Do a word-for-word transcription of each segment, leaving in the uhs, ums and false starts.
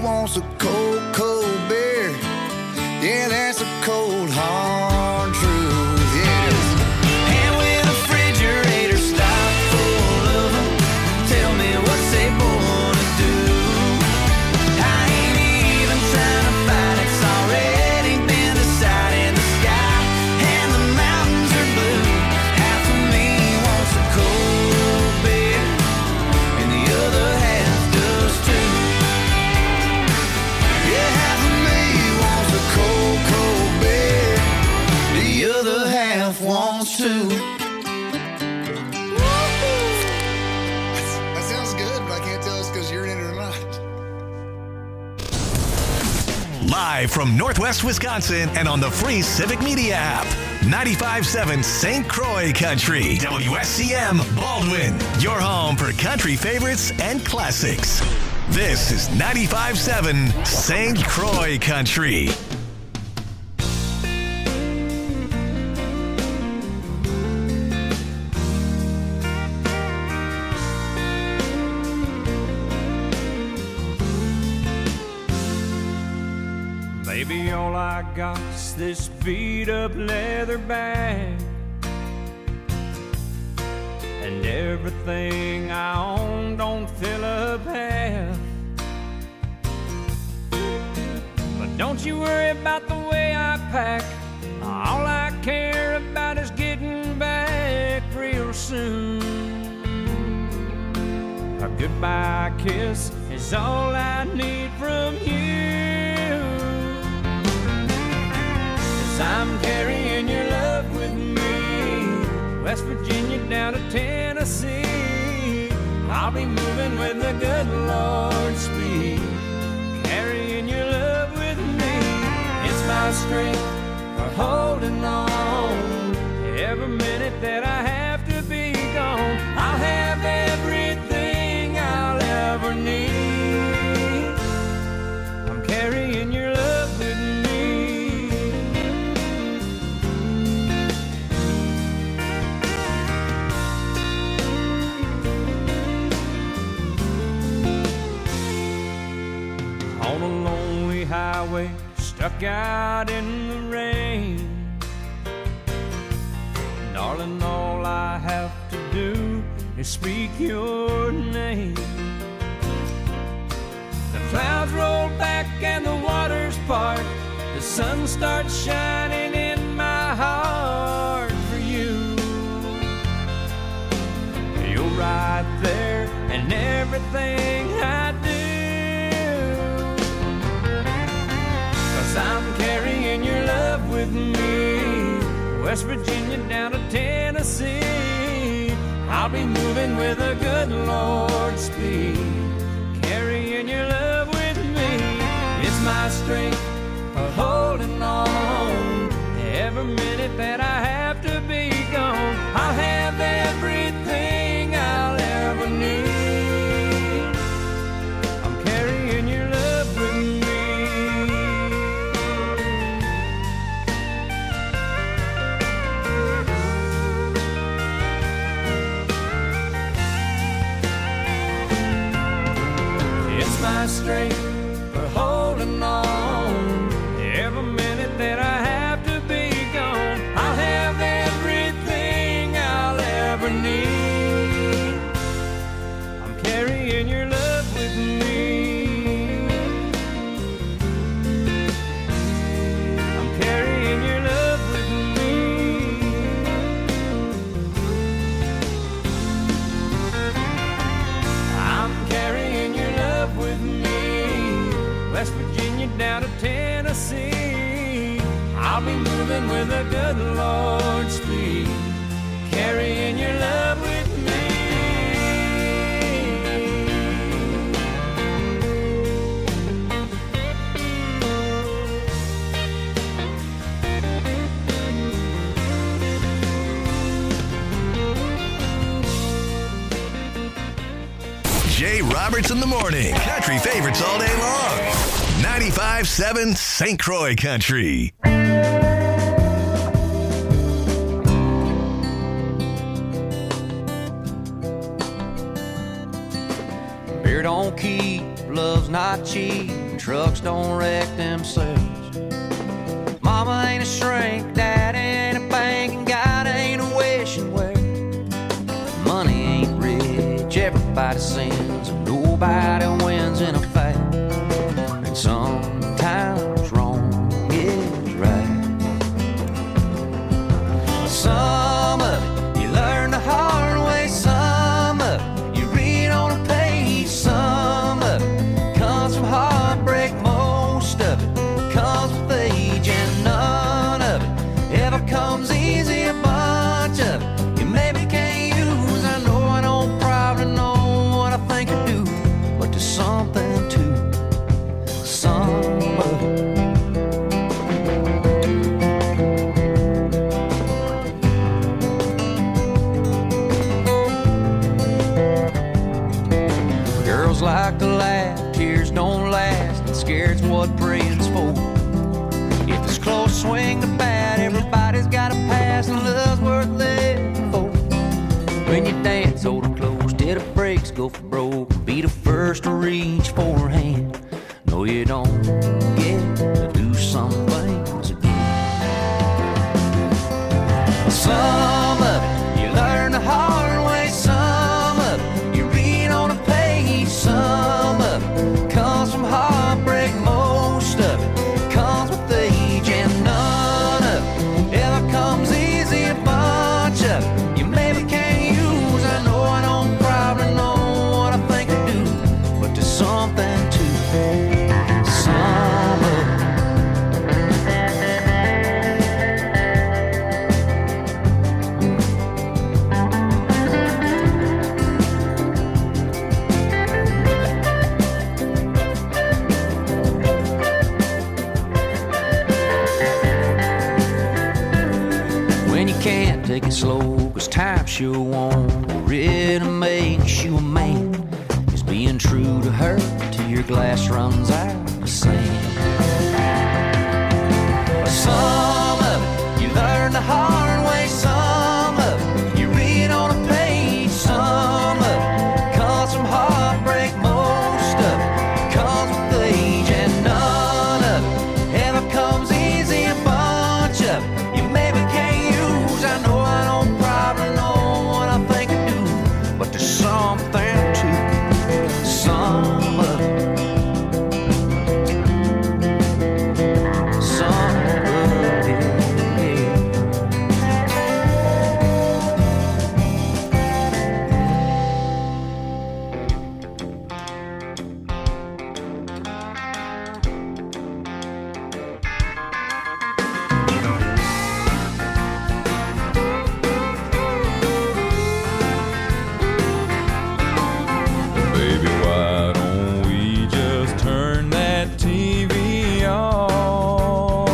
wants a cold, cold beer? Yeah, that's a cold, hard truth, yes. And when the refrigerator stopped full of them, tell me what's they gonna do? I ain't even trying to fight, it's already been decided in the sky, and the mountains are blue. Half of me wants a cold beer, and the other half does too. Yeah, half of me wants a cold, cold beer, the other half wants to. That sounds good, but I can't tell it's because you're in it or not. Live from Northwest Wisconsin and on the free Civic Media app. ninety-five point seven Saint Croix Country. W S C M Baldwin. Your home for country favorites and classics. This is ninety-five point seven Saint Croix Country. Baby, all I got's this beat up leather bag, and everything I own don't fill up half. But don't you worry about the way I pack, all I care about is getting back real soon. A goodbye kiss is all I need from you. I'm carrying your love with me, West Virginia down to Tennessee. I'll be moving with the good Lord's speed, carrying your love with me. It's my strength for holding on, every minute that I have to be gone. I'll have everything I'll ever need. I'm carrying your love with me. On a lonely highway, stuck out in the rain, darling, all I have to do is speak your name. The clouds roll back and the waters part, the sun starts shining in my heart for you. You're right there in everything I do. I'm carrying your love with me, West Virginia down to Tennessee. I'll be moving with a good Lord's speed, carrying your love with me. It's my strength for holding on, every minute that I have to be gone. I'll have everything I'll ever need. I'm carrying your love with me. My strength for holding on, every minute that I have to be gone. I'll have everything I'll ever need. I'm carrying your love with me. I'm carrying your love with me. I'm carrying your love with me, West Virginia down to Tennessee. I'll be moving with a good Lord's speed, carrying your love with me. Jay Roberts in the morning. Country favorites all day long. ninety-five point seven Saint Croix Country. Beer don't keep, love's not cheap. and trucks don't wreck themselves. Mama ain't a shrink, Dad ain't a bank, and God ain't a wishing well. Money ain't rich, everybody sins, and nobody wins in a fight. And sometimes wrong is right. Some of it you learn the hard way, some of it you read on a page, some of it comes from heartbreak, most of it comes with age, and none of it ever comes easy. A bunch of it you maybe can't use. I know I don't probably know what I think I do, but there's something to some of it. Girls like to laugh, tears don't last, and scared's what praying's for. If it's close, swing the bat, everybody's got a pass, and love's worth living for. When you dance, hold her close till the brakes go for broke. Be the first to reach for her hand. No, you don't get to do some things again. Some of it you learn the hard way, some of it you read on a page, some of it comes from heartbreak, most of it comes with age, and none of it ever comes easy. A bunch of it you maybe can't use. I know I don't probably know what I think I do, but there's something to some of it. When you can't take it slow, cause time sure won't really make you a man. Is being true to her till your glass runs out of sand. Some of it you learn the hard way, some of it you read on a page, some of it comes from heartbreak, most of it comes with age, and none of it ever comes easy. A bunch of it you maybe can't use. I know I don't probably know what I think I do, but there's something to some of it. Some of it. Baby, why don't we just turn that T V off?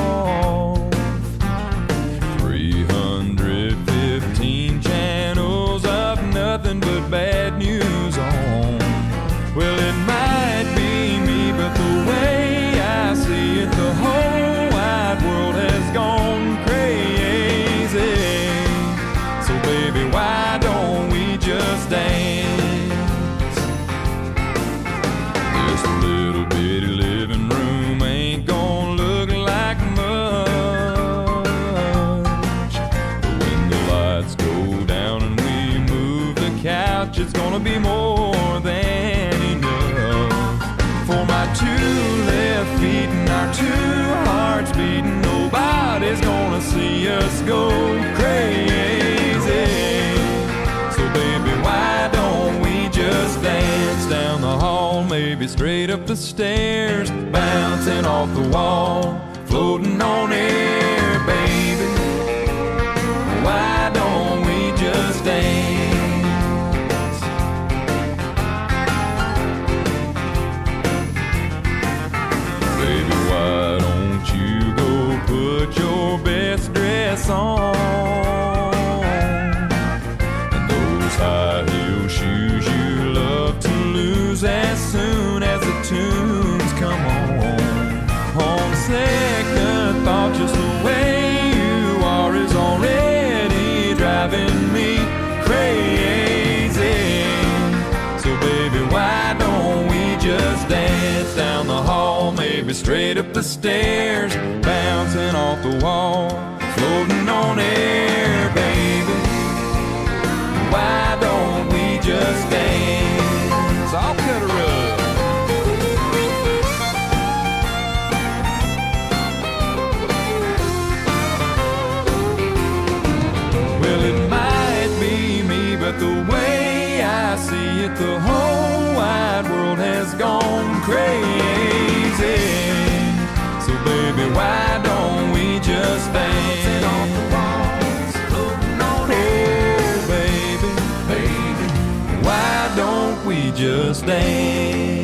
three hundred fifteen channels of nothing but bad news on. Well, it might be me, but the way I see it, the whole wide world has gone crazy. So baby, why don't we just dance? This little bitty living room ain't gonna look like much, but when the lights go down and we move the couch, it's gonna be more than enough. For my two left feet and our two hearts beating, nobody's gonna see us go crazy. So baby, why don't we just dance down the hall, maybe straight up the stairs, bouncing off the wall, floating on air, baby. Why don't we just dance? Baby, why don't you go put your best dress on, and those high heel shoes you love to lose as soon as the tunes come on. On second thought, just the way you are is already driving me crazy. So baby, why don't we just dance down the hall? fall, maybe straight up the stairs, bouncing off the wall, floating on air, baby. Why don't we just dance? I'll cut a rug. Well, it might be me, but the way I see it, the whole wide world has gone crazy. So baby, why don't we just dance? Oh baby, baby, why don't we just dance?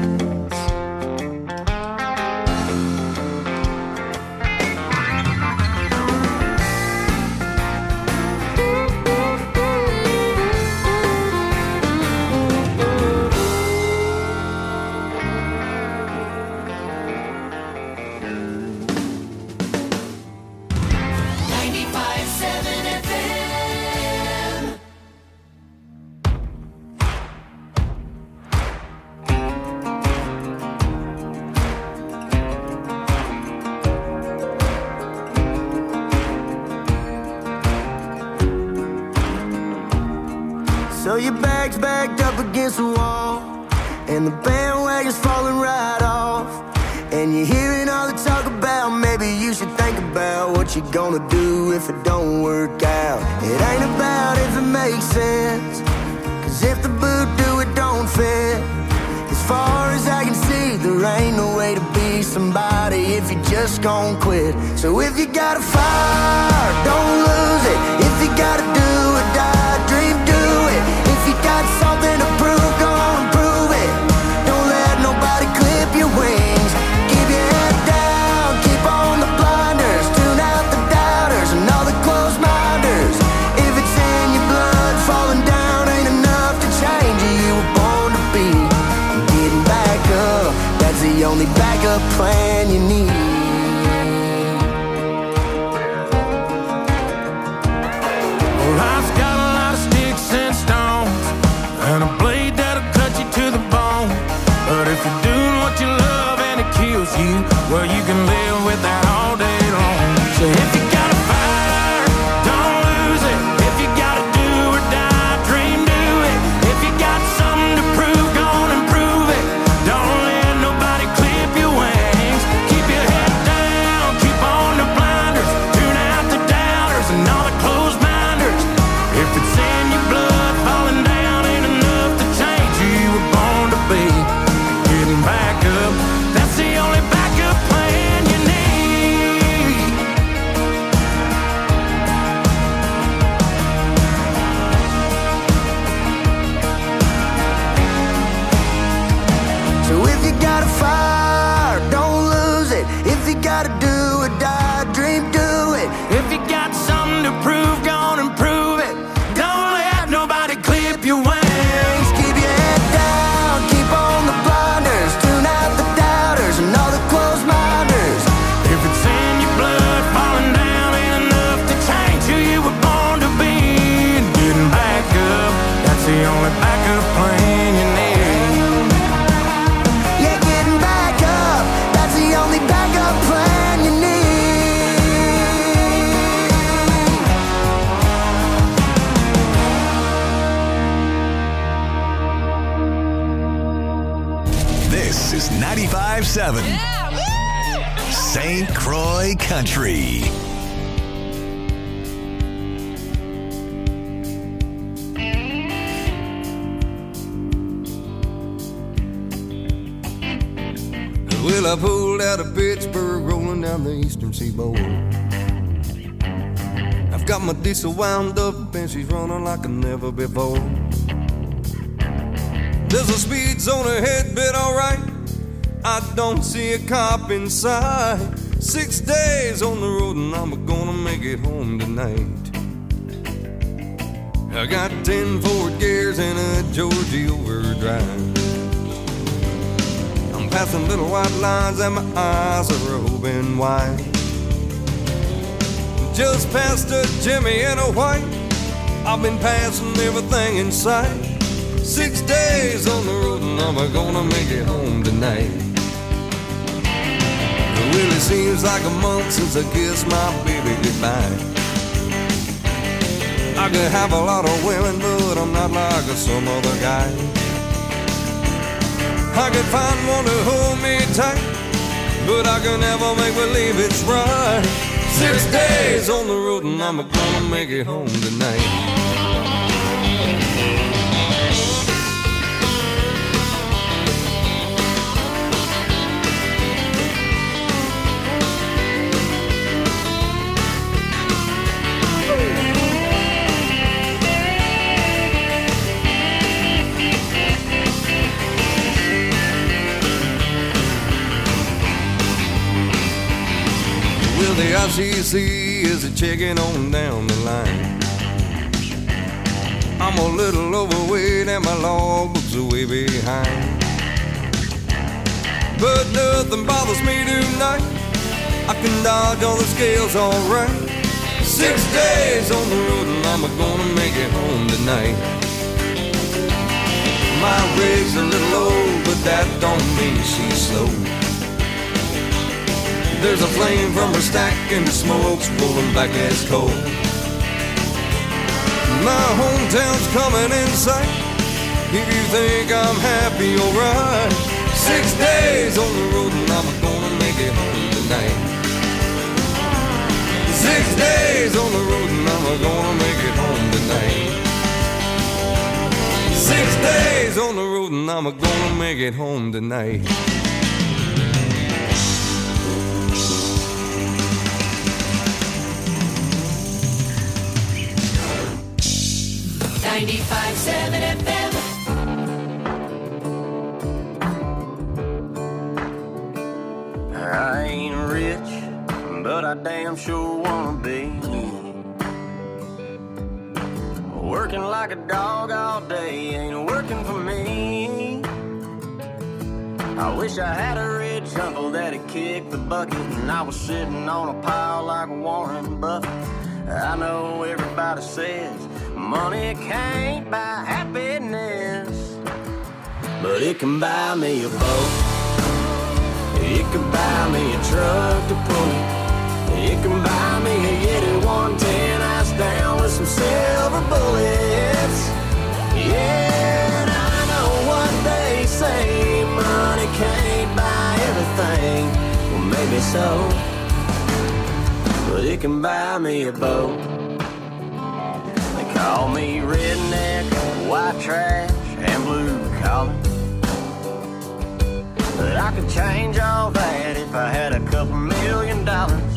So your bag's backed up against the wall, and the bandwagon's falling right off, and you're hearing all the talk about maybe you should think about what you're gonna do if it don't work out. It ain't about if it makes sense, cause if the boot do it don't fit. As far as I can see, there ain't no way to be somebody if you just gon' quit. So if you got a fire, don't lose it. If you gotta do or die, dream, do it. If you got something to prove, go on and prove it. Don't let nobody clip your wings. Keep your head down, keep on the blinders, tune out the doubters and all the closed minders. If it's in your blood, falling down ain't enough to change who you were born to be. And getting back up, that's the only backup plan you need. Life's got a lot of sticks and stones, and a blade that'll cut you to the bone. But if you're doing what you love and it kills you, well, you can live with that all day long. So if you got a fire, don't lose it. If you gotta do or die, dream, do it. If you got something to prove, go on and prove it. Don't let nobody clip your wings. Keep your head down, keep on the blinders, tune out the doubters and all the closed minders. If it's in your blood, falling down ain't enough to change who you were born to be. Getting back up, that's the only backup plan you need. So if you got a fire, don't lose it. If you gotta do or die, dream, do it. If you got something to prove, go on and prove it. Don't let nobody clip your wings. Keep your head down, keep on the blinders, tune out the doubters and all the closed minders. If it's in your blood, falling down ain't enough to change who you were born to be. And getting back up, that's the only backup plan you need. Yeah, getting back up, that's the only backup plan you need. This is ninety-five seven Saint Croix Country. Well, I pulled out of Pittsburgh, rolling down the eastern seaboard. I've got my diesel wound up and she's running like never before. There's a speed zone ahead, but alright, I don't see a cop in sight. Six days on the road and I'm gonna make it home tonight. I got ten Ford gears and a Georgia overdrive. I'm passing little white lines and my eyes are open wide. Just past a Jimmy and a white, I've been passing everything in sight. Six days on the road and I'm gonna make it home tonight. It seems like a month since I kissed my baby goodbye. I could have a lot of women, but I'm not like some other guy. I could find one to hold me tight, but I can never make believe it's right. Six days on the road and I'm gonna make it home tonight. The I C C is a checking on down the line. I'm a little overweight and my logbook's are way behind. But nothing bothers me tonight. I can dodge all the scales alright. Six days on the road and I'm gonna make it home tonight. My rig's a little old, but that don't mean she's slow. There's a flame from her stack and the smoke's pulling back as coal. My hometown's coming in sight. If you think I'm happy, alright. Six days on the road and I'm gonna make it home tonight. Six days on the road and I'm gonna make it home tonight. Six days on the road and I'm gonna make it home tonight. ninety-five seven F M. I ain't rich, but I damn sure wanna be. Working like a dog all day ain't working for me. I wish I had a rich uncle that'd kick the bucket and I was sitting on a pile like Warren Buffett. I know everybody says money can't buy happiness, but it can buy me a boat. It can buy me a truck to pull it. It can buy me a Yeti one ten ice down with some silver bullets. Yeah, and I know what they say, money can't buy everything. Well, maybe so, but it can buy me a boat. Call me redneck, white trash, and blue collar. But I could change all that if I had a couple million dollars.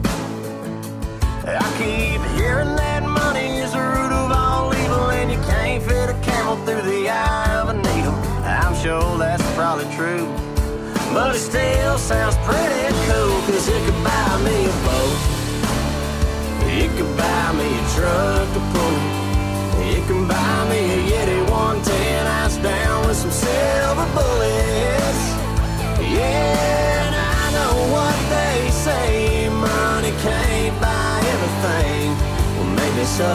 I keep hearing that money is the root of all evil, and you can't fit a camel through the eye of a needle. I'm sure that's probably true, but it still sounds pretty cool, cause it could buy me a boat. It could buy me a truck to pull it. It can buy me a Yeti one ten ice down with some silver bullets. Yeah, and I know what they say, money can't buy everything. Well, maybe so,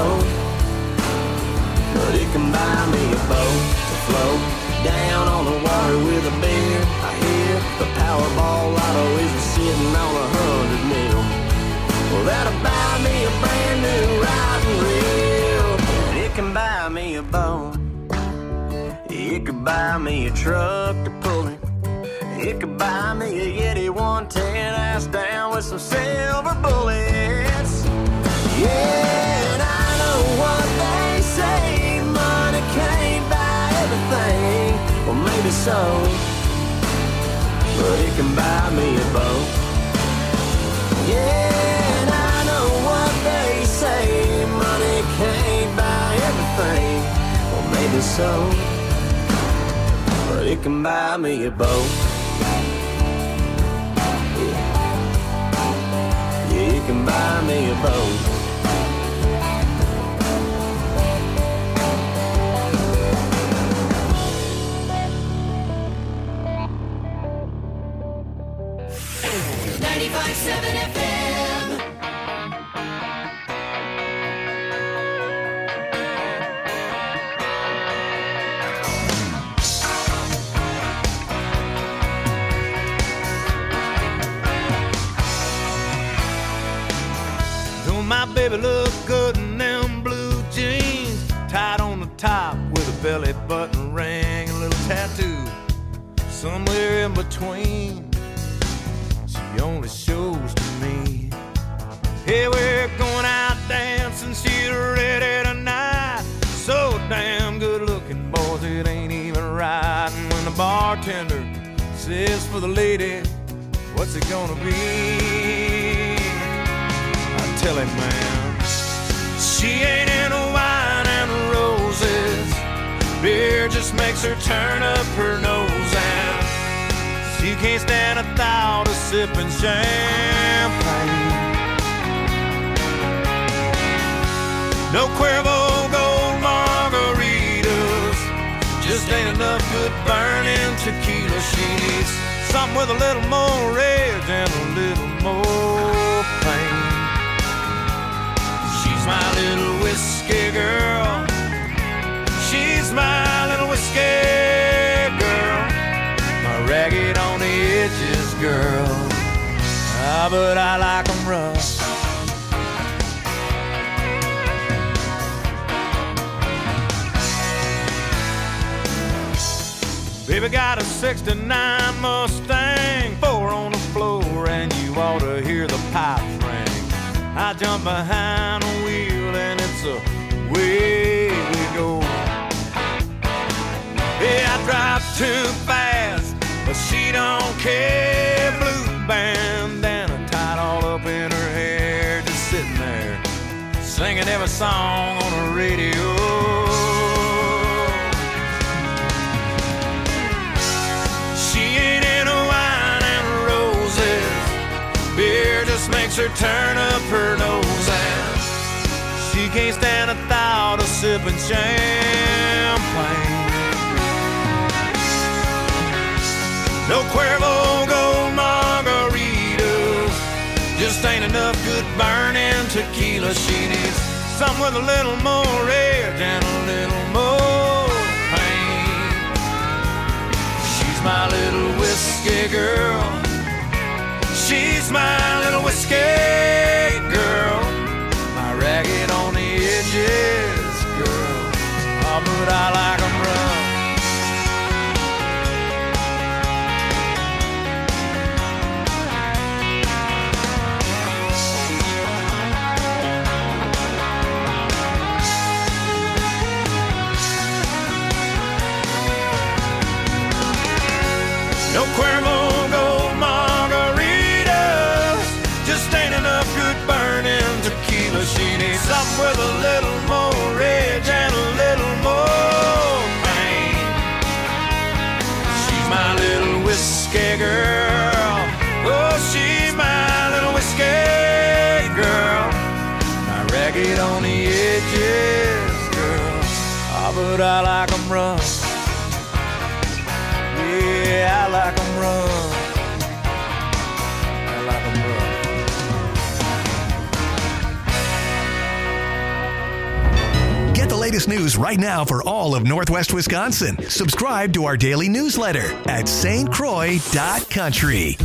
but it can buy me a boat to float down on the water with a beer. I hear the Powerball lotto is sitting on a hundred mil. Well, that'll buy me a brand new riding reel. And it can buy me a boat. It could buy me a truck to pull it. It could buy me a Yeti one ten ass down with some silver bullets. Yeah, and I know what they say, money can't buy everything. Well, maybe so, but it can buy me a boat. Yeah, and I know what they say, money can't buy everything. Well, maybe so, but it can buy me a boat. Yeah, it can buy me a boat. ninety-five seven F M. My baby looked good in them blue jeans, tied on the top with a belly button ring, a little tattoo somewhere in between. She only shows to me. Hey, we're going out dancing, she's ready tonight. So damn good looking, boys, it ain't even right. And when the bartender says for the lady, what's it gonna be? I tell him, man, she ain't into wine and roses. Beer just makes her turn up her nose, and she can't stand a thought of sipping champagne. No Cuervo Gold margaritas, just ain't enough good burning tequila. She needs something with a little more rage and a little more pain. She's my little whiskey girl. She's my little whiskey girl. My ragged on the edges girl. Ah, but I like 'em rough. Baby got a sixty-nine Mustang, four on the floor, and you ought to hear the pipes ring. I jump behind the wheel and it's away we go. Yeah, I drive too fast, but she don't care. Blue bandana tied all up in her hair, just sitting there, singing every song on the radio. Beer just makes her turn up her nose, and she can't stand a thought of sipping champagne. No Cuervo Gold margaritas, just ain't enough good burning tequila. She needs something with a little more rage and a little more pain. She's my little whiskey girl. She's my little whiskey girl, my ragged on the edges girl. Oh, but I like 'em rough. No Cuervo Gold margaritas, just ain't enough good burning tequila. She needs something with a little more rage and a little more pain. She's my little whiskey girl. Oh, she's my little whiskey girl, my ragged on the edges girl. Oh, but I like 'em rough. Yeah, I like 'em rough. I like 'em rough. Get the latest news right now for all of Northwest Wisconsin. Subscribe to our daily newsletter at S T Croix dot country.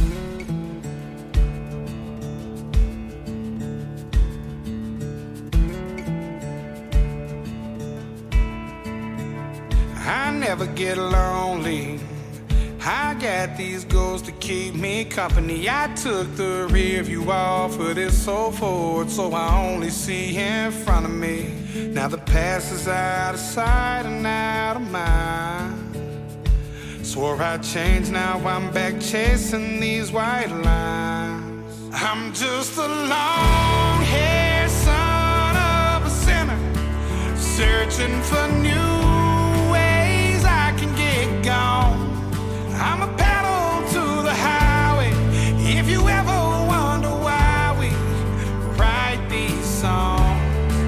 I never get lonely. I got these goals to keep me company. I took the rear view off of this so forward, so I only see in front of me. Now the past is out of sight and out of mind. Swore I'd change, now I'm back chasing these white lines. I'm just a long-haired son of a sinner, searching for new ways I can get gone. I'm a pedal to the highway. If you ever wonder why we write these songs,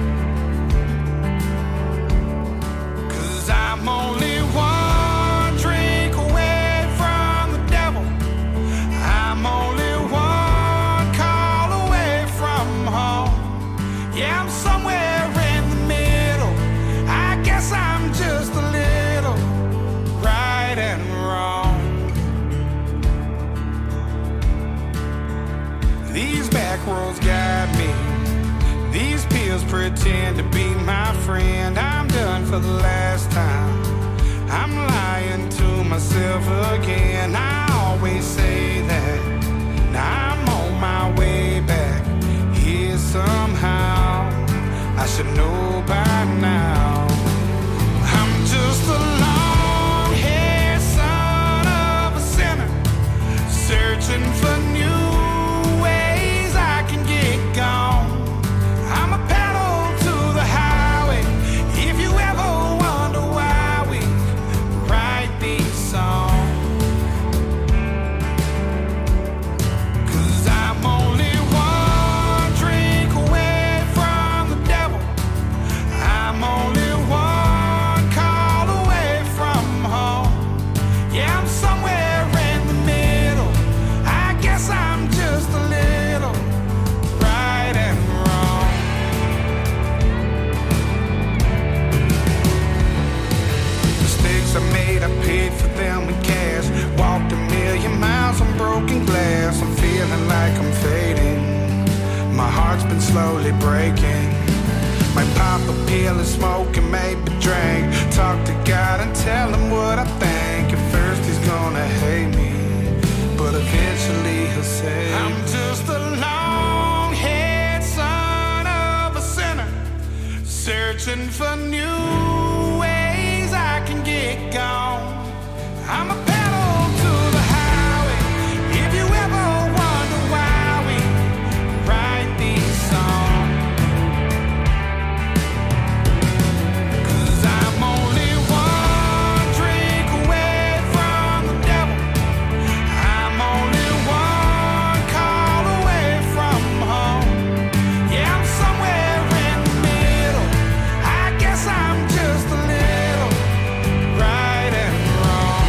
'cause I'm only one drink away from the devil. I'm only one call away from home. Yeah, I'm somewhere in the middle. I guess I'm just a little right and wrong. These back roads got me These pills pretend to be my friend. I'm done for the last time. I'm lying to myself again. I always say that. Now I'm on my way back here somehow. I should know by now. I'm just a long-haired son of a sinner, searching for new ways I can get gone. I'm a pedal to the highway. If you ever wonder why we write these songs, 'cause I'm only one drink away from the devil. I'm only one call away from home. Yeah, I'm somewhere in the middle. I guess I'm just a little right and wrong. Mistakes I made, I paid for them in cash. Walked a million miles on broken glass. I'm feeling like I'm fading. My heart's been slowly breaking. Might pop a pill and smoke and maybe drink. Talk to God and tell him what I think. At first he's gonna hate me, but eventually he'll say, I'm just a long-haired son of a sinner, searching for new ways I can get gone. I'm a pedal to the highway. If you ever wonder why we write these songs, 'cause I'm only one drink away from the devil. I'm only one call away from home. Yeah, I'm somewhere in the middle. I guess I'm just a little right and wrong.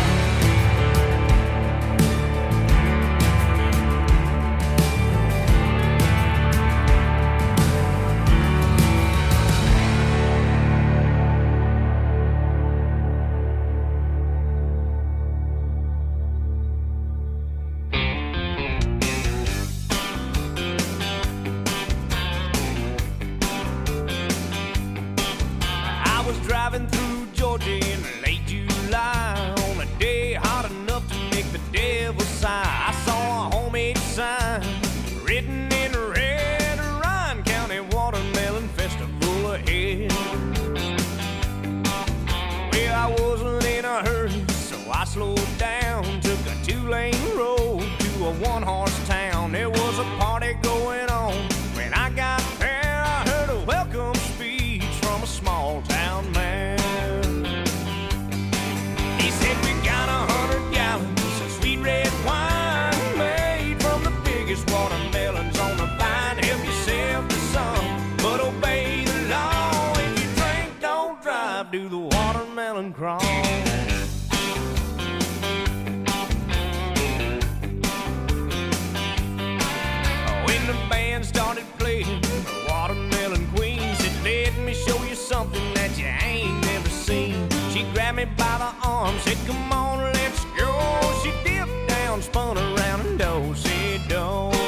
I was driving through Georgia in late July on a day hot enough to make the devil sigh. I saw a homemade sign written in red, Ryan County Watermelon Festival ahead. Well, I wasn't in a hurry, so I slowed down, took a two-lane road to a one-horse town. There was a party going on. When I got there, I heard a welcome speech from a small-town man. He said, we got a hundred gallons of sweet red wine made from the biggest watermelons on the vine. Help yourself to some, but obey the law. If you drink, don't drive, do the watermelon crawl. When the band started playing, the Watermelon Queen said, let me show you something that you ain't never seen. She grabbed me by the arm, said, come on, let's go. She dipped down, spun around, and do-si-do.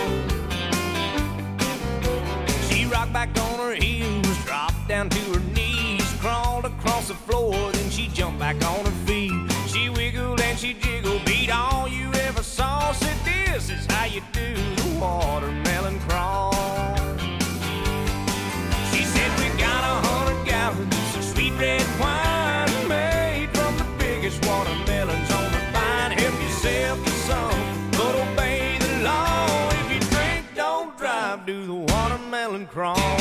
She rocked back on her heels, dropped down to her knees, crawled across the floor, then she jumped back on her feet. She wiggled and she jiggled, beat all you ever saw. Said, this is how you do the watermelon crawl. She said, we got a hundred gallons of sweet red wine made from the biggest watermelons on the vine. Help yourself to some, but obey the law. If you drink, don't drive, do the watermelon crawl.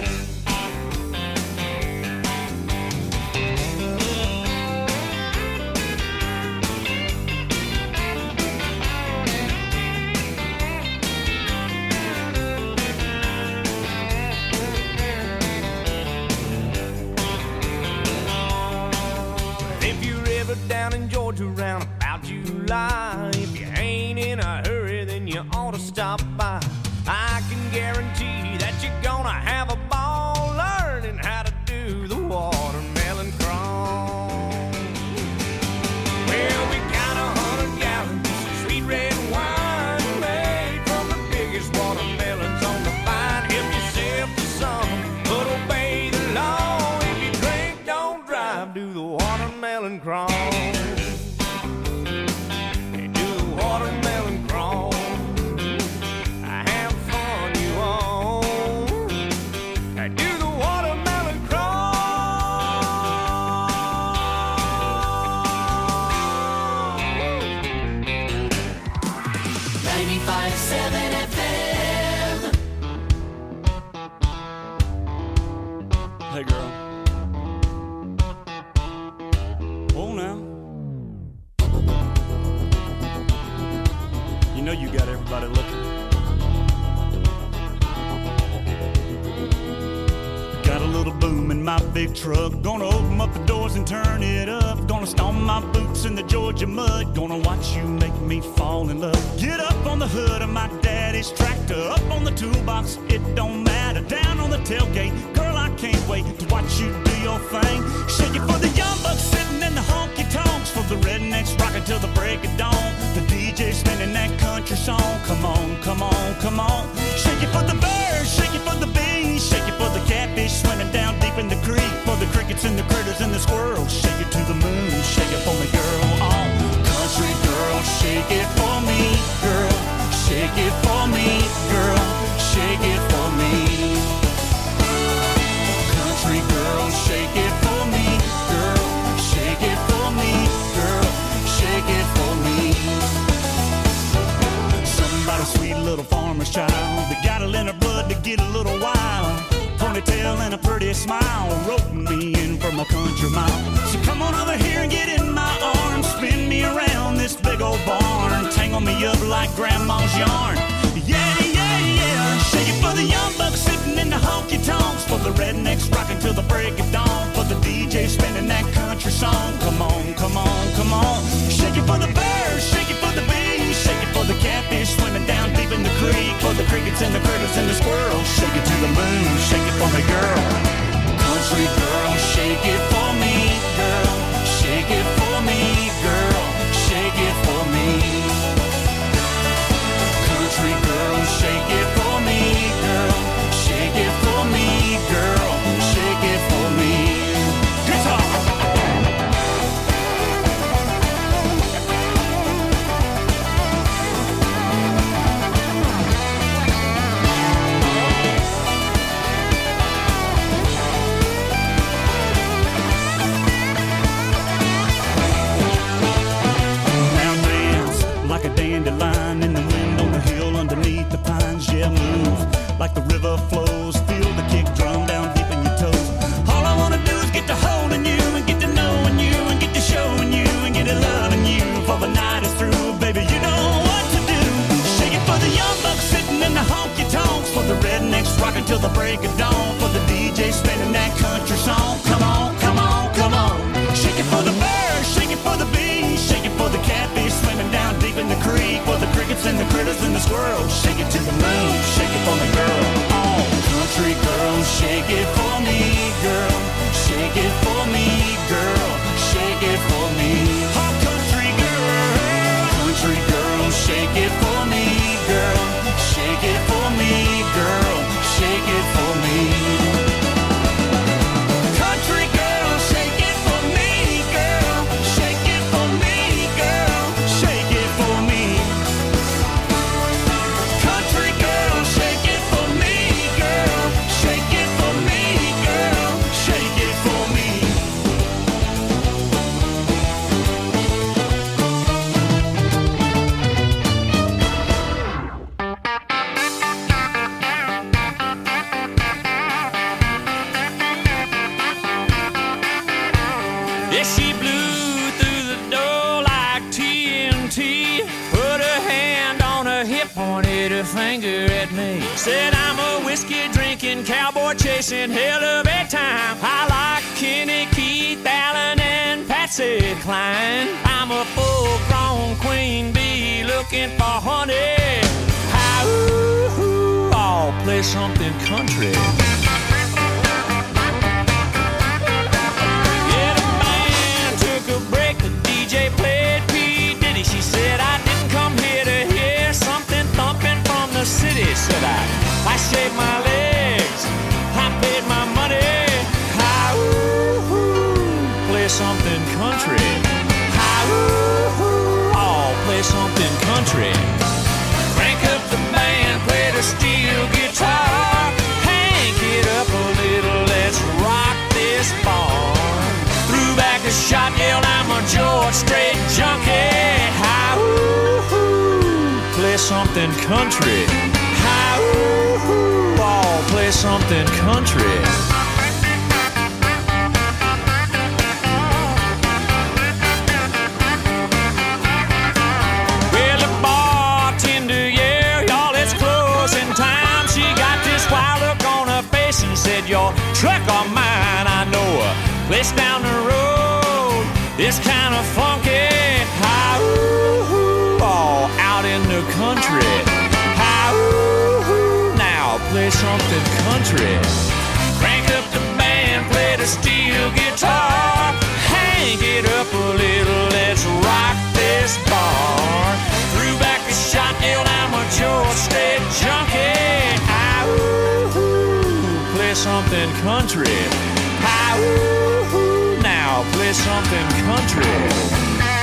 Down in Georgia around about July, if you ain't in a hurry, then you ought to stop by. I can guarantee that you're gonna have a ball learning how to do the watermelon crawl. Well, we got a hundred gallons of sweet red wine made from the biggest watermelons on the vine. Help yourself to some, ninety-five point seven F M. Hey, girl. Oh, now. You know you got everybody looking. Got a little boom in my big truck. Gonna open up the doors and turn it up. Gonna stomp my boots in the Georgia mud. Gonna watch you make me fall in love. Get up on the hood of my daddy's tractor. Up on the toolbox, it don't matter. Down on the tailgate, girl, I can't wait to watch you do your thing. Shake it for the young bucks sitting in the honky tonks. For the rednecks rocking till the break of dawn. The D J spinning that country song. Come on, come on, come on. Shake it for the birds, shake it for the bees. Shake it for the catfish swimming down deep in the creek. For the crickets and the critters and the squirrels. Shake it to the moon, shake it for me, girl. Oh, country girl, shake it for me, girl. Shake it for me, girl. Shake it for me. Country girl, shake it for me, girl. Shake it for me, girl. Shake it for me. Somebody sweet little farmer's child. They got it in her blood to get a little wild. Ponytail and a pretty smile, roping me in from a country mile. So come on over here and get in my arms. Spin me around this big old barn. Tangle me up like grandma's yarn. Yeah, yeah, yeah. Shake it for the young bucks sitting in the honky tonks. For the rednecks rocking till the break of dawn. For the D J spinning that country song. Come on, come on, come on. Shake it for the birds, shake it for the bees. Shake it for the catfish swimming down deep in the creek. For the crickets and the critters and the squirrels. Shake it to the moon, shake it for me, girl. Country girl, shake it for me, girl. Shake it for me, girl. Shake it for me. Country girl, shake it for me, girl. Shake it for me, girl. Shake it for me. Guitar. Like a dandelion in the wind on the hill underneath the pines. Yeah, move like the river flows. Feel the kick drum down deep in your toes. All I wanna do is get to holding you and get to knowing you and get to showing you and get to loving you. For the night is through, baby, you know what to do. Shake it for the young bucks sitting in the honky tonks. For the rednecks rocking till the break of dawn. For the D J spinning that country song. Come on, come on, come on. Shake it for the birds, shake it for the bees. Shake it for the catfish swimming down deep in the creek. For the crickets and the critters and the squirrels. Shake it to the moon, shake it for me, girl. Oh, country girl, shake it for me, girl. Shake it for me, girl. Shake it for me. Oh, country girl, country girl, shake it for me, girl. Shake it for me, girl. Shake it for me. Country girl, shake it for me, girl. Shake it for me, girl. Shake it for me. Country girl, shake it for me, girl. Shake it for me, girl. Shake it for me. Yeah, she blew through the door like T N T. Put her hand on her hip, pointed her finger at me. Said I'm a whiskey drinking, cowboy chasing hell of a time. I like Kenny, Keith, Allen, and Patsy Cline. I'm a full-grown queen bee looking for honey. Hi, ooh, ooh, I'll play something country. A break, the D J played P. Diddy. She said I didn't come here to hear something thumping from the city. Said I, I shaved my legs, I paid my money. Hi, ooh, ooh, play something country. Hi, ooh, ooh, oh, play something country. Crank up the band, play the steel guitar. Hank it up a little, let's rock this bar. Threw back a shot, yelled I'm a George Strait junkie. Hi, ooh, ooh, play something country. Hi, ooh, ooh, oh, play something country. Well, the bartender, yeah, y'all, it's closing time. She got this wild look on her face and said, your truck or mine, I know a place down the road. It's kind of funky. Hi, ooh, ooh, oh, out in the country. Hi, ooh, ooh, now play something country. Crank up the band, play the steel guitar. Hang it up a little, let's rock this bar. Threw back a shot, yelled, I'm a George Strait junkie. Hi, ooh, ooh, play something country. Hi, ooh, ooh, now play something country.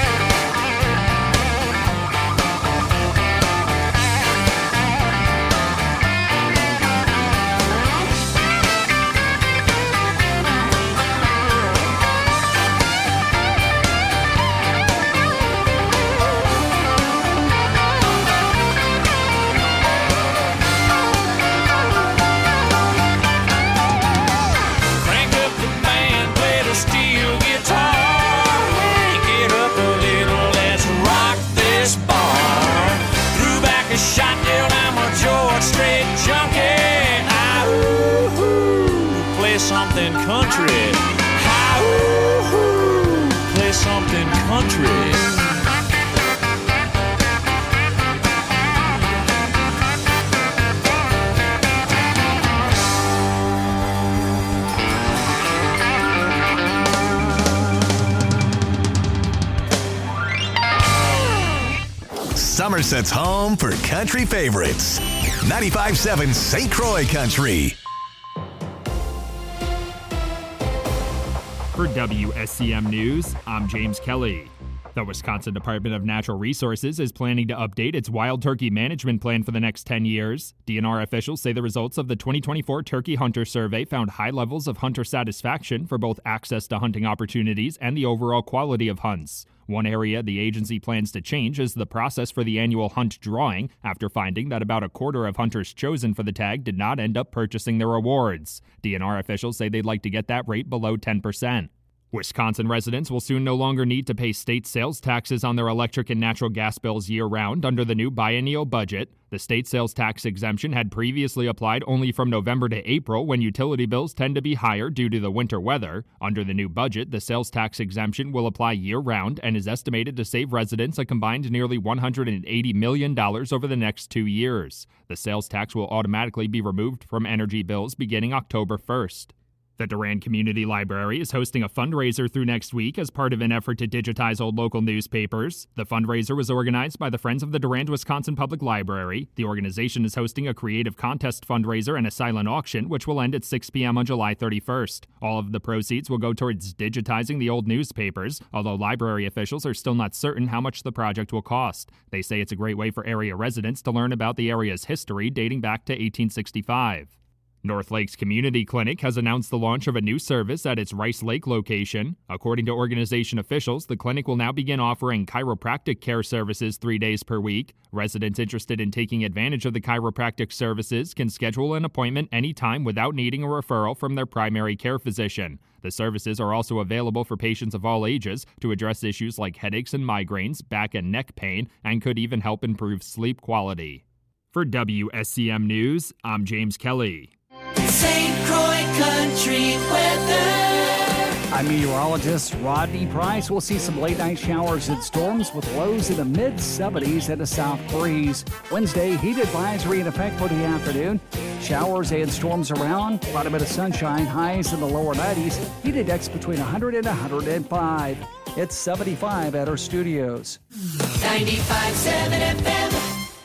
Shot down, I'm a George Strait junkie. I ooh, ooh, play something country. I ooh, ooh, play something country. Somerset's home for country favorites. ninety-five point seven Saint Croix Country. For W S C M News, I'm James Kelly. The Wisconsin Department of Natural Resources is planning to update its wild turkey management plan for the next ten years. D N R officials say the results of the twenty twenty-four Turkey Hunter Survey found high levels of hunter satisfaction for both access to hunting opportunities and the overall quality of hunts. One area the agency plans to change is the process for the annual hunt drawing, after finding that about a quarter of hunters chosen for the tag did not end up purchasing their awards. D N R officials say they'd like to get that rate below ten percent. Wisconsin residents will soon no longer need to pay state sales taxes on their electric and natural gas bills year-round under the new biennial budget. The state sales tax exemption had previously applied only from November to April, when utility bills tend to be higher due to the winter weather. Under the new budget, the sales tax exemption will apply year-round and is estimated to save residents a combined nearly one hundred eighty million dollars over the next two years. The sales tax will automatically be removed from energy bills beginning October first. The Durand Community Library is hosting a fundraiser through next week as part of an effort to digitize old local newspapers. The fundraiser was organized by the Friends of the Durand, Wisconsin Public Library. The organization is hosting a creative contest fundraiser and a silent auction, which will end at six p.m. on July thirty-first. All of the proceeds will go towards digitizing the old newspapers, although library officials are still not certain how much the project will cost. They say it's a great way for area residents to learn about the area's history dating back to eighteen sixty-five. North Lakes Community Clinic has announced the launch of a new service at its Rice Lake location. According to organization officials, the clinic will now begin offering chiropractic care services three days per week. Residents interested in taking advantage of the chiropractic services can schedule an appointment anytime without needing a referral from their primary care physician. The services are also available for patients of all ages to address issues like headaches and migraines, back and neck pain, and could even help improve sleep quality. For W S C M News, I'm James Kelly. Saint Croix Country weather. I'm meteorologist Rodney Price. We'll see some late night showers and storms with lows in the mid seventies and a south breeze. Wednesday, heat advisory in effect for the afternoon. Showers and storms around. Quite a bit of sunshine. Highs in the lower nineties. Heat index between one hundred and one hundred five. It's seventy-five at our studios. ninety-five point seven F M.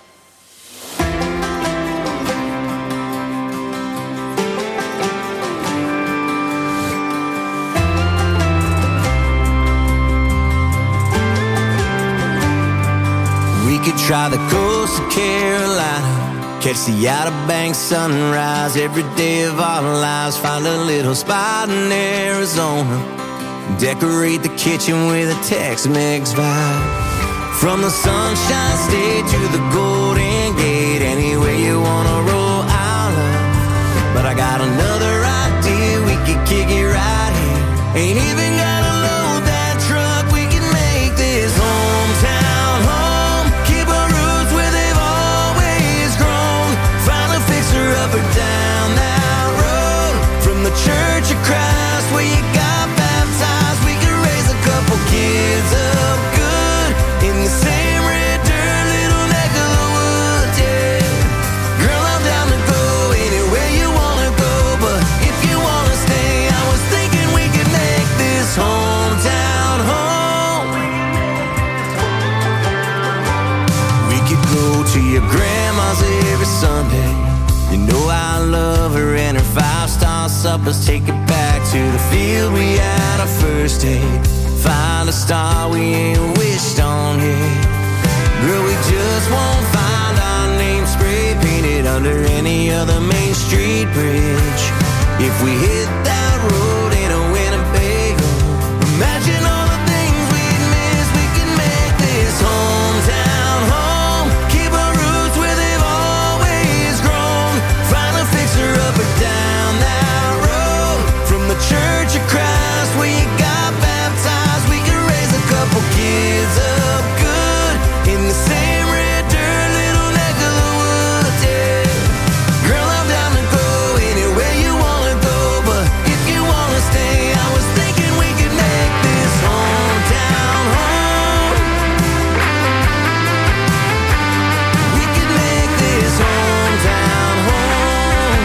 We could try the coast of Carolina, catch the Outer Banks sunrise every day of our lives. Find a little spot in Arizona, decorate the kitchen with a Tex-Mex vibe. From the Sunshine State to the Golden Gate, grandma's every Sunday. You know I love her and her five-star suppers. Take it back to the field we had our first date. Find a star we ain't wished on yet. Girl, we just won't find our name spray painted under any other Main Street bridge. If we hit that road in a Winnebago, imagine all the things we'd miss. We can make this hometown home. Keep our roots where they've always grown. Find a fixer up or down that road. From the Church of Christ where you got baptized, we can raise a couple kids up good in the same red dirt little neck of the woods, yeah. Girl, I'm down to go anywhere you wanna go, but if you wanna stay, I was thinking we could make this hometown home. We could make this hometown home.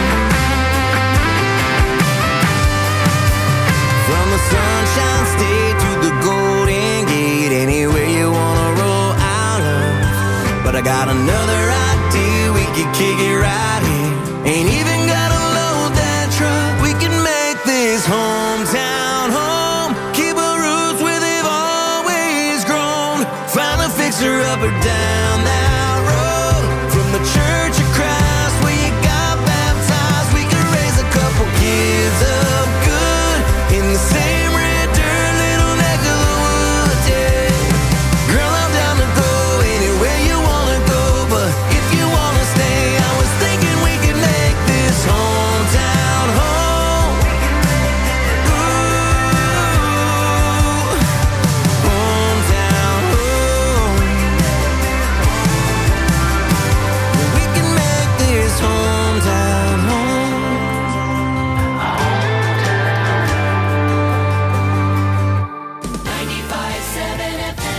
From the Sunshine State to the Golden Gate, anywhere you wanna roll out of. But I got another idea, we could kick it right here. Ain't even gotta load that truck. We can make this hometown home. Keep our roots where they've always grown. Find a fixer up or down that road. From the Church of Christ where you got baptized, we can raise a couple kids up good in the same red dirt little neck of the woods, yeah. Girl, I'm down to go anywhere you wanna go, but if you wanna stay, I was thinking we could make this hometown home. Ooh, hometown home. We can make this hometown home. ninety-five seven F M.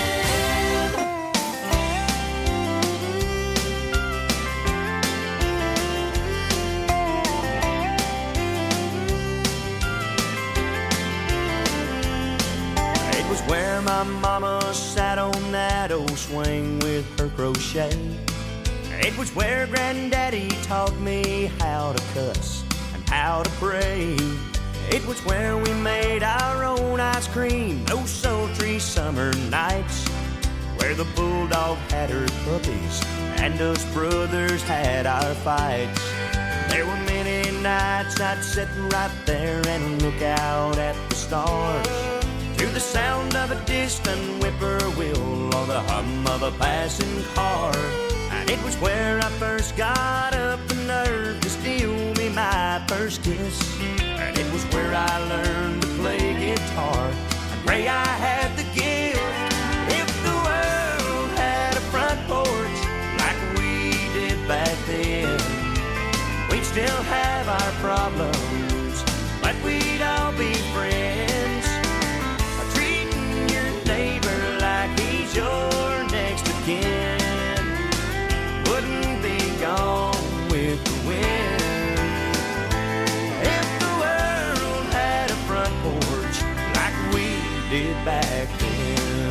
It was where my mama sat on that old swing with her crochet. It was where Granddaddy taught me how to cuss and how to pray. It was where we made our own ice cream those sultry summer nights, where the bulldog had her puppies and us brothers had our fights. There were many nights I'd sit right there and look out at the stars, to the sound of a distant whippoorwill or the hum of a passing car. And it was where I first got up the nerve to steal me my first kiss. And it was where I learned to play guitar and pray I had the gift. If the world had a front porch like we did back then, we'd still have our problems, but we'd all be friends. Treating your neighbor like he's your next of kin wouldn't be gone with the wind. If the world had a front porch like we did back then.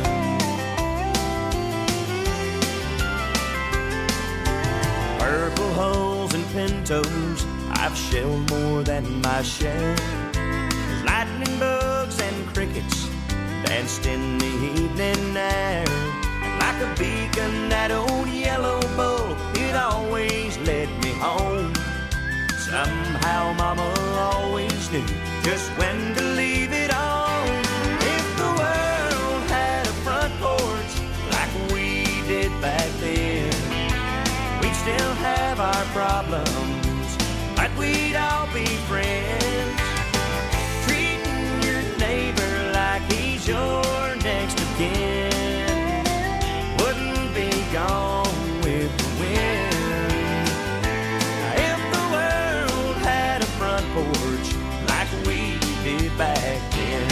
Purple hulls and pintos, I've shelled more than my share. There's lightning bugs and crickets danced in the evening air. And like a beacon, that old yellow bull, it always led me home. Somehow Mama always knew just when to leave it on. If the world had a front porch like we did back then, we'd still have our problems, but we'd all be friends. Treating your neighbor like he's your next of kin wouldn't be gone with the wind. If the world had a front porch like we did back then,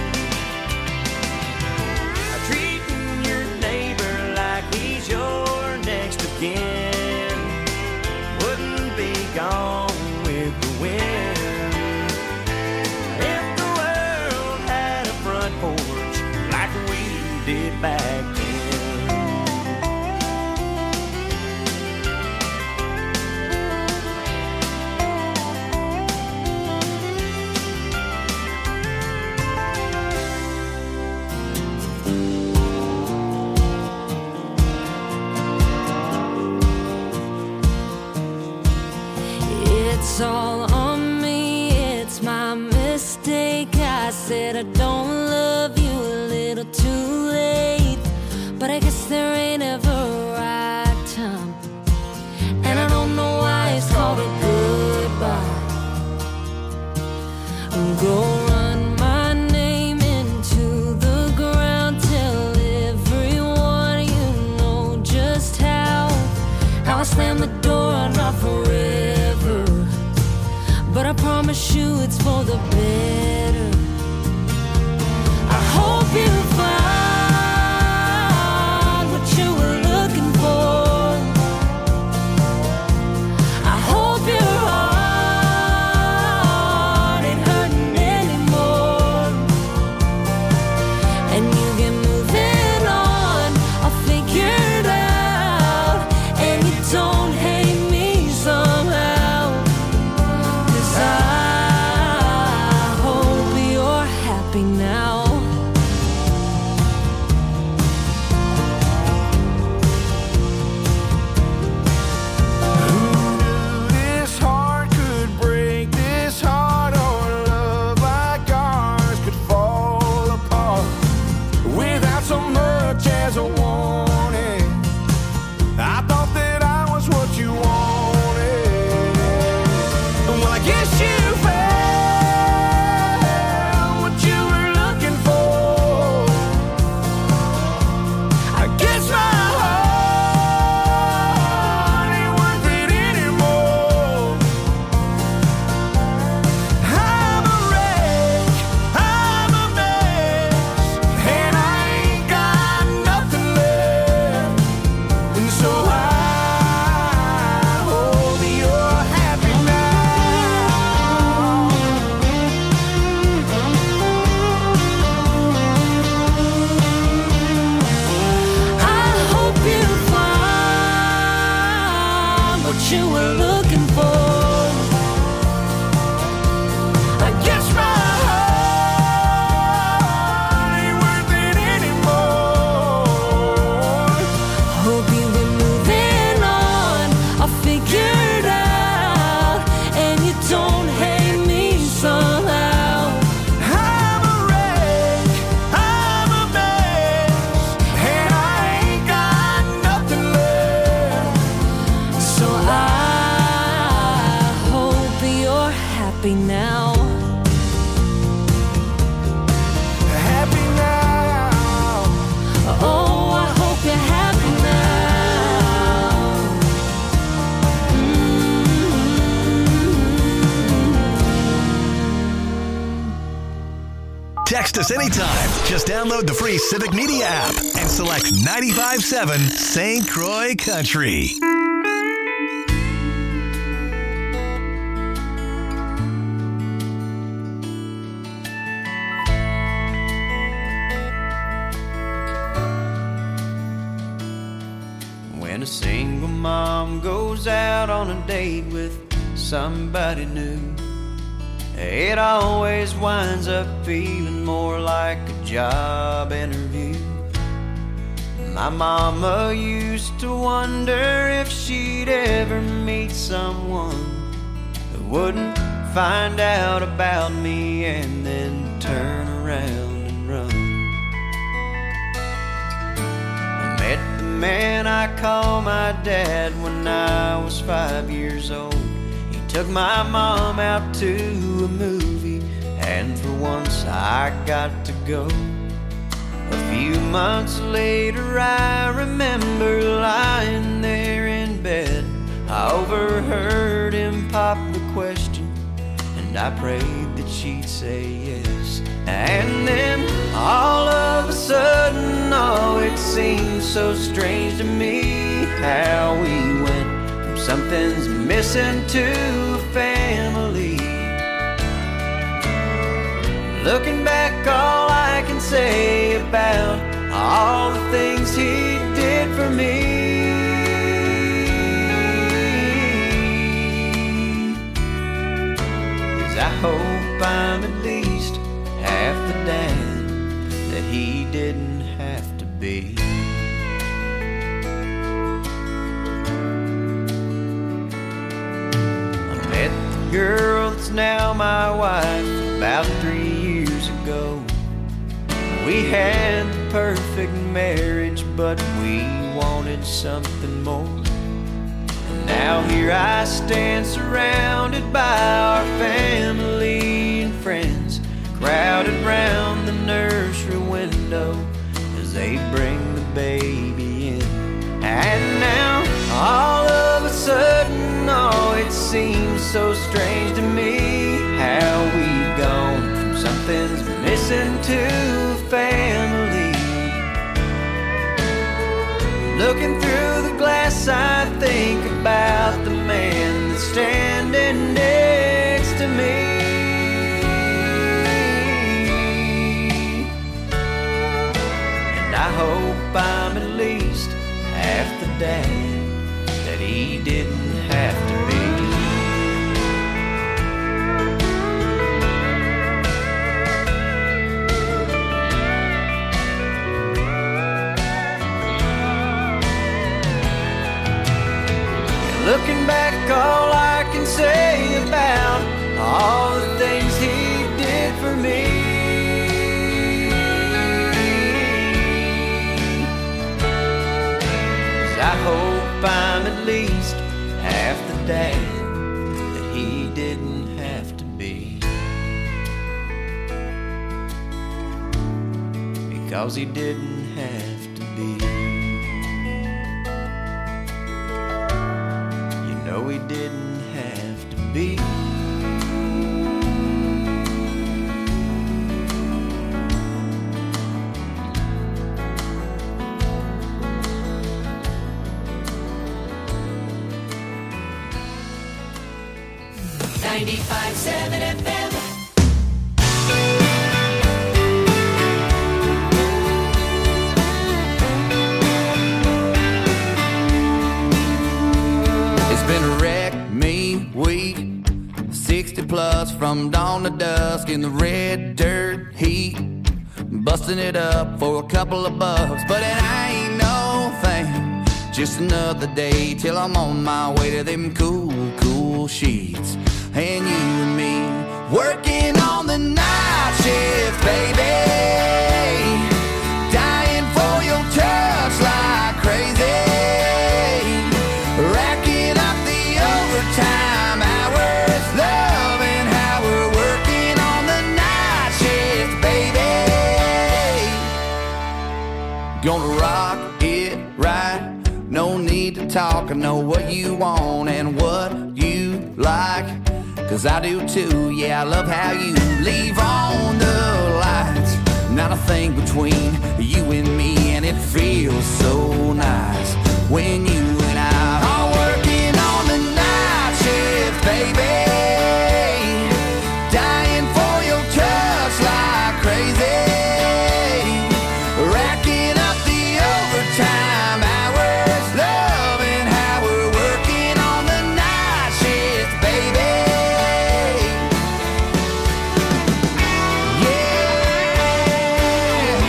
treating your neighbor like he's your next of kin wouldn't be gone with the wind. If the world had a front porch It's all on me, it's my mistake. I said I don't love you a little too late, but I guess there ain't ever a right time, and I don't know why it's called a goodbye. Go run my name into the ground, tell everyone you know just how how I slam the door, not forever, but I promise you it's for the better. I hope you find what you were looking for. I hope your heart ain't hurting anymore, and you get moving on. I'll figure it out, and you don't hate me somehow, 'cause I hope you're happy now. This heart could break, this heart or love like ours could fall apart without so much as a warning. I thought that I was what you wanted. Well, I guess you found what you were looking for. I guess my heart ain't worth it anymore. I'm a wreck, I'm a mess, and I ain't got nothing left. And so I hope you're happy now. I hope you find what you were looking for. I guess my heart ain't worth it anymore. Hope you been moving on. I'll figure it out, and you don't hate me somehow. I'm a wreck, I'm a mess, and I ain't got nothing left. So I hope you're happy now. Happy now. Oh, I hope you're happy now. Text us anytime. Just download the free Civic Media app and select ninety-five point seven Saint Croix Country. When a single mom goes out on a date with somebody new, it always winds up feeling more like a job interview. My mama used to wonder if she'd ever meet someone who wouldn't find out about me and then turn around and run. I met the man I call my dad when I was five years old. He took my mom out to a movie, and for once I got to go. A few months later I remember lying there in bed. I overheard him pop the question, and I prayed that she'd say yes. And then all of a sudden, oh, it seemed so strange to me how we went from something's missing to a family. Looking back, all I can say about all the things he did for me is I hope I'm at least half the dad that he didn't have to be. I met the girl that's now my wife about three years ago. We had the perfect marriage, but we wanted something more. And now here I stand surrounded by our family and friends, crowded round the nursery window as they bring the baby in. And now, all of a sudden, oh, it seems so strange to me how we've gone from something's missing to family. Looking through the glass, I think about the man that's standing next to me. And I hope I'm at least half the dad that he didn't have to be. Looking back, all I can say about all the things he did for me is I hope I'm at least half the dad that he didn't have to be, because he didn't have to be. No, he didn't have to be. ninety-five seven F M. Been a wreck, me, week, sixty plus from dawn to dusk in the red dirt heat, busting it up for a couple of bucks, but it ain't no thing, just another day till I'm on my way to them cool, cool sheets, and you and me, working on the night shift, baby, dying for your touch like crazy, racking up time hours, loving how we're working on the night shift, baby. Gonna rock it right, no need to talk, I know what you want and what you like, cause I do too, yeah, I love how you leave on the lights, not a thing between you and me, and it feels so nice when you and I are working on the night shift, baby, dying for your touch like crazy, racking up the overtime hours, loving how we're working on the night shift, baby. Yeah,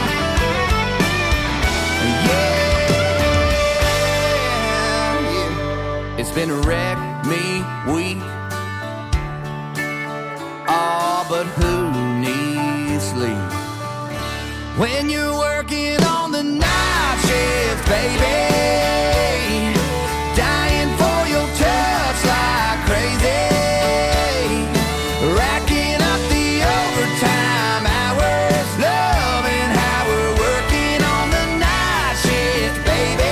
yeah, it's been a wreck, me, week. Oh, but who needs sleep when you're working on the night shift, baby? Dying for your touch like crazy, racking up the overtime hours, loving how we're working on the night shift, baby.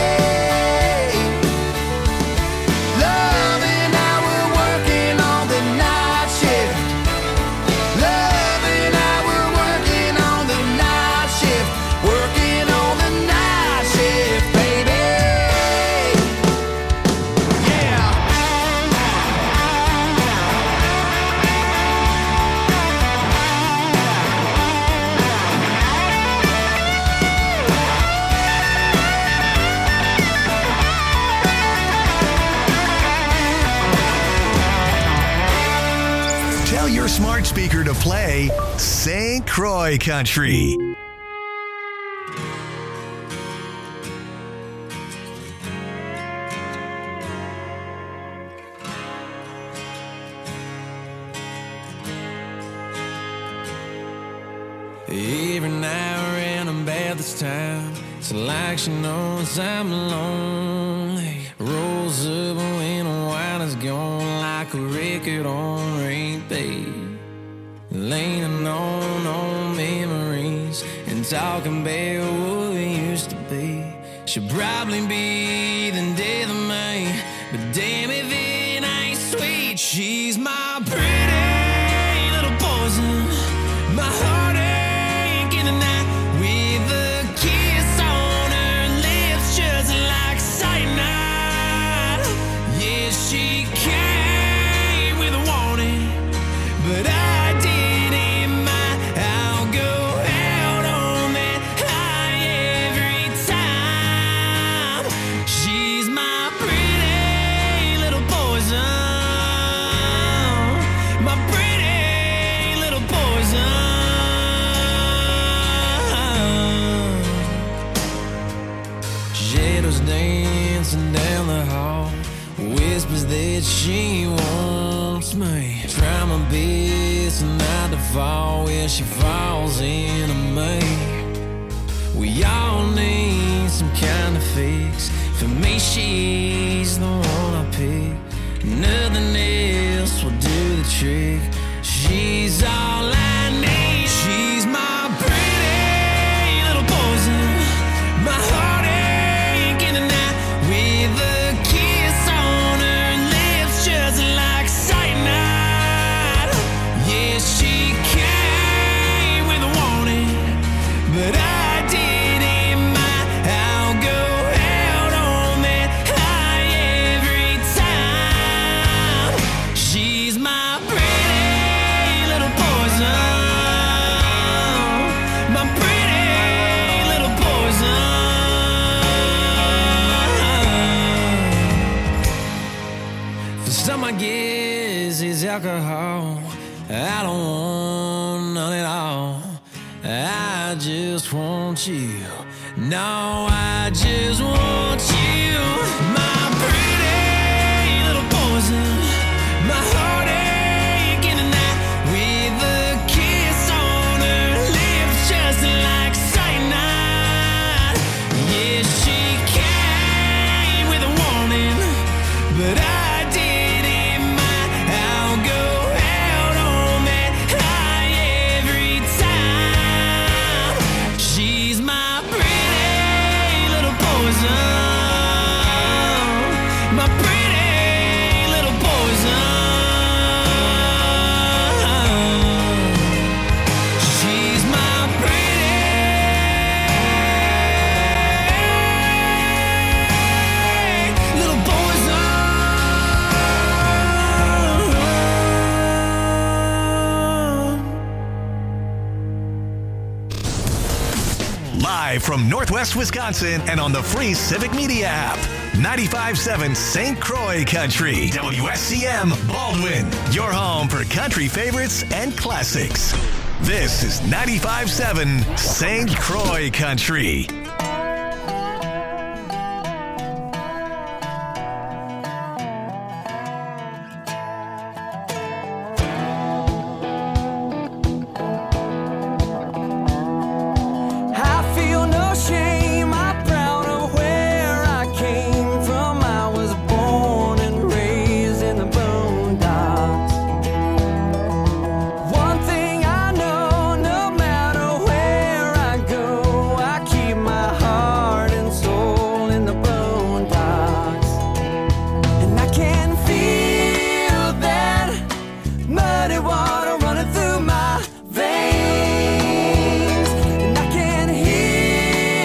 Loving how we're working on the night shift. Loving how we're working on the night shift. Working on the night shift, baby. Yeah. Tell your smart speaker to play Saint Croix Country. Every night around about this time, it's like she knows I'm lonely. Rolls up when the wine is gone, like a record on repeat. Leaning on old memories and talking about what we used to be. Should probably be the death of me, but damn if it ain't sweet. She's my pretty little poison, my heartache in the night, with a kiss on her lips just like cyanide. Yeah, she came with a warning, but I down the hall, whispers that she wants me. Try my best not to fall where she falls into me. We all need some kind of fix. For me, she's the one I pick. Nothing else will do the trick. She's all I need. She's my pretty little poison, my heart in the night, with a kiss on her lips just like cyanide. Yeah, she came with a warning, but I didn't mind. I'll go out on that high every time. She's my pretty little poison, my pretty little poison. Some I guess is alcohol. I don't want none at all. I just want you. No, I just want you. My pretty little poison, my heartache in the night, with a kiss on her lips just like cyanide. Yeah, she came with a warning, but I from Northwest Wisconsin and on the free Civic Media app. ninety-five point seven Saint Croix Country. W S C M Baldwin. Your home for country favorites and classics. This is ninety-five point seven Saint Croix Country.